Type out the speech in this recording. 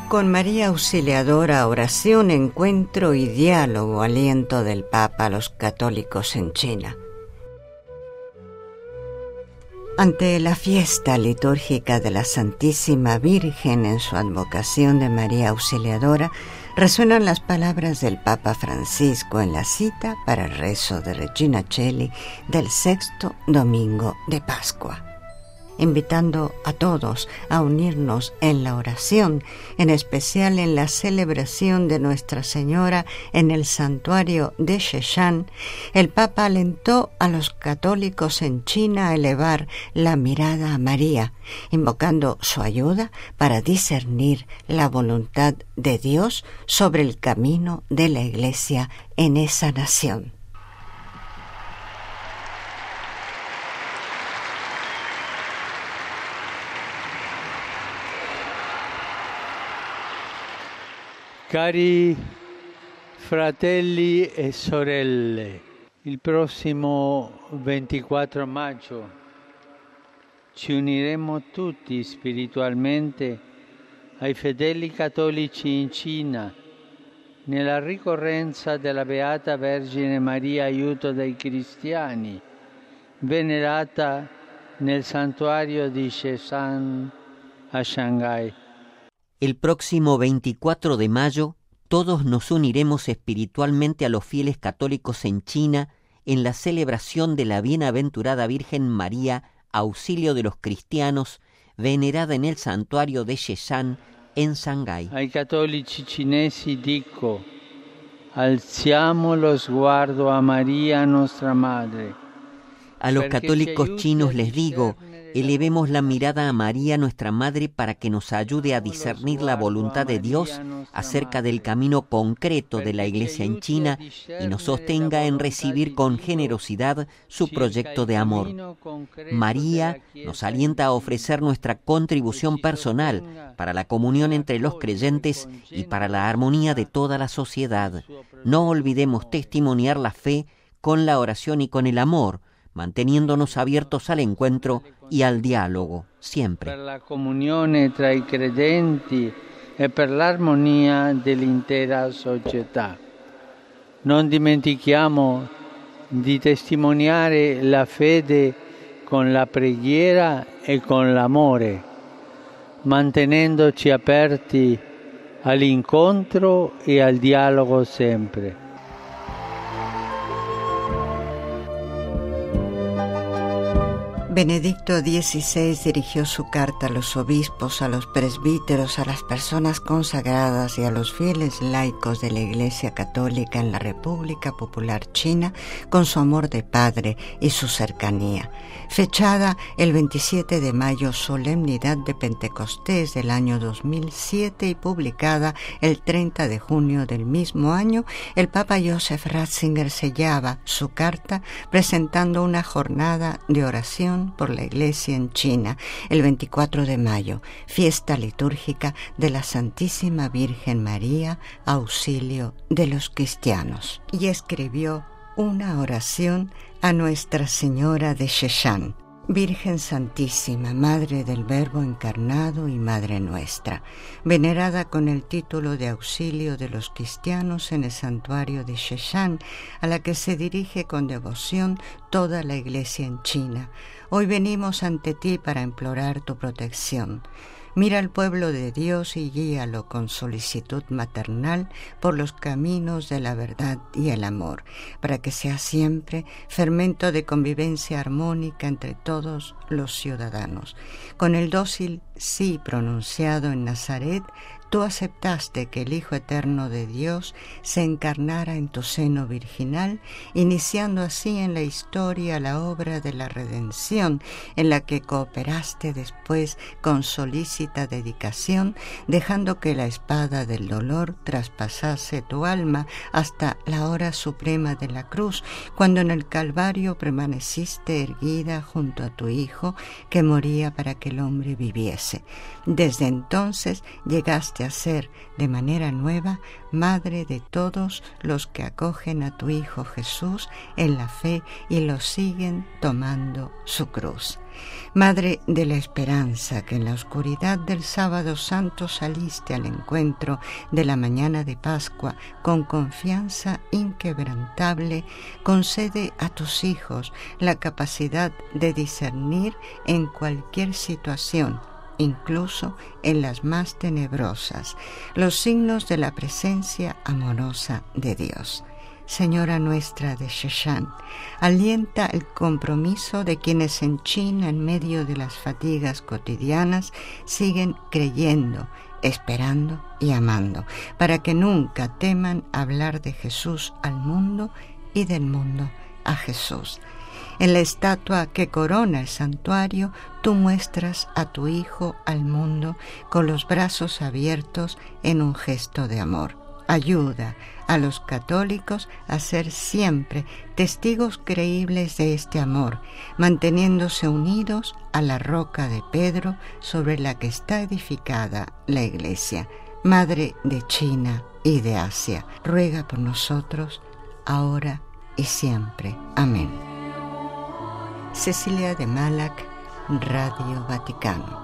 Con María Auxiliadora, oración, encuentro y diálogo, aliento del Papa a los católicos en China. Ante la fiesta litúrgica de la Santísima Virgen en su advocación de María Auxiliadora, resuenan las palabras del Papa Francisco en la cita para el rezo de Regina Coeli del 6º domingo de Pascua, invitando a todos a unirnos en la oración, en especial en la celebración de Nuestra Señora en el santuario de Sheshan. El Papa alentó a los católicos en China a elevar la mirada a María, invocando su ayuda para discernir la voluntad de Dios sobre el camino de la Iglesia en esa nación. Cari fratelli e sorelle, il prossimo 24 maggio ci uniremo tutti spiritualmente ai fedeli cattolici in Cina nella ricorrenza della Beata Vergine Maria Aiuto dei Cristiani, venerata nel santuario di Sheshan a Shanghái. El próximo 24 de mayo, todos nos uniremos espiritualmente a los fieles católicos en China en la celebración de la Bienaventurada Virgen María, auxilio de los cristianos, venerada en el santuario de Sheshan en Shanghái. Ai cattolici cinesi dico: alziamo lo sguardo a María, nuestra Madre. A los católicos chinos les digo: elevemos la mirada a María, nuestra Madre, para que nos ayude a discernir la voluntad de Dios acerca del camino concreto de la Iglesia en China y nos sostenga en recibir con generosidad su proyecto de amor. María nos alienta a ofrecer nuestra contribución personal para la comunión entre los creyentes y para la armonía de toda la sociedad. No olvidemos testimoniar la fe con la oración y con el amor, manteniéndonos abiertos al encuentro y al diálogo, siempre. Per la comunione tra i credenti e per l'armonia dell'intera società. Non dimentichiamo di testimoniare la fede con la preghiera e con l'amore, mantenendoci aperti all'incontro e al dialogo sempre. Benedicto XVI dirigió su carta a los obispos, a los presbíteros, a las personas consagradas y a los fieles laicos de la Iglesia Católica en la República Popular China con su amor de Padre y su cercanía. Fechada el 27 de mayo, solemnidad de Pentecostés del año 2007 y publicada el 30 de junio del mismo año, el Papa Joseph Ratzinger sellaba su carta presentando una jornada de oración por la Iglesia en China el 24 de mayo, fiesta litúrgica de la Santísima Virgen María, auxilio de los cristianos. Y escribió una oración a Nuestra Señora de Sheshan. Virgen Santísima, Madre del Verbo encarnado y Madre nuestra, venerada con el título de auxilio de los cristianos en el santuario de Sheshan, a la que se dirige con devoción toda la Iglesia en China. Hoy venimos ante ti para implorar tu protección. Mira al pueblo de Dios y guíalo con solicitud maternal por los caminos de la verdad y el amor, para que sea siempre fermento de convivencia armónica entre todos los ciudadanos. Con el dócil sí pronunciado en Nazaret, tú aceptaste que el Hijo Eterno de Dios se encarnara en tu seno virginal, iniciando así en la historia la obra de la redención, en la que cooperaste después con solícita dedicación, dejando que la espada del dolor traspasase tu alma hasta la hora suprema de la cruz, cuando en el Calvario permaneciste erguida junto a tu Hijo, que moría para que el hombre viviese. Desde entonces llegaste permite hacer de manera nueva madre de todos los que acogen a tu Hijo Jesús en la fe y lo siguen tomando su cruz. Madre de la esperanza, que en la oscuridad del sábado santo saliste al encuentro de la mañana de Pascua con confianza inquebrantable, concede a tus hijos la capacidad de discernir en cualquier situación, incluso en las más tenebrosas, los signos de la presencia amorosa de Dios. Señora nuestra de Sheshan, alienta el compromiso de quienes en China, en medio de las fatigas cotidianas, siguen creyendo, esperando y amando, para que nunca teman hablar de Jesús al mundo y del mundo a Jesús. En la estatua que corona el santuario, tú muestras a tu Hijo al mundo con los brazos abiertos en un gesto de amor. Ayuda a los católicos a ser siempre testigos creíbles de este amor, manteniéndose unidos a la roca de Pedro sobre la que está edificada la Iglesia. Madre de China y de Asia, ruega por nosotros, ahora y siempre. Amén. Cecilia de Malac, Radio Vaticano.